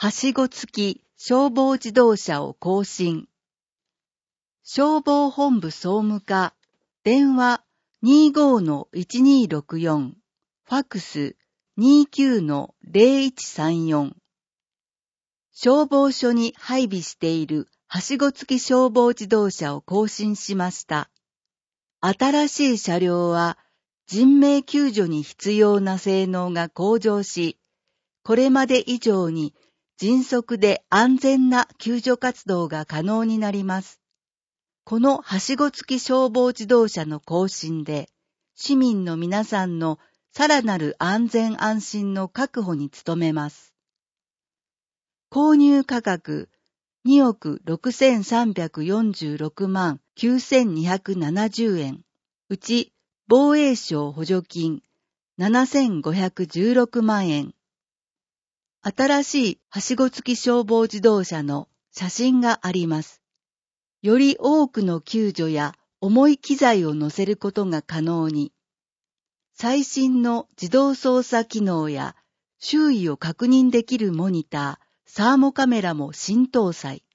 はしご付き消防自動車を更新。消防本部総務課、電話 25-1264、ファクス 29-0134。消防署に配備しているはしご付き消防自動車を更新しました。新しい車両は人命救助に必要な性能が向上し、これまで以上に迅速で安全な救助活動が可能になります。このはしご付き消防自動車の更新で、市民の皆さんのさらなる安全安心の確保に努めます。購入価格2億6346万9270円。うち防衛省補助金7516万円。新しいはしご付き消防自動車の写真があります。より多くの救助や重い機材を乗せることが可能に、最新の自動操作機能や周囲を確認できるモニター、サーモカメラも新搭載。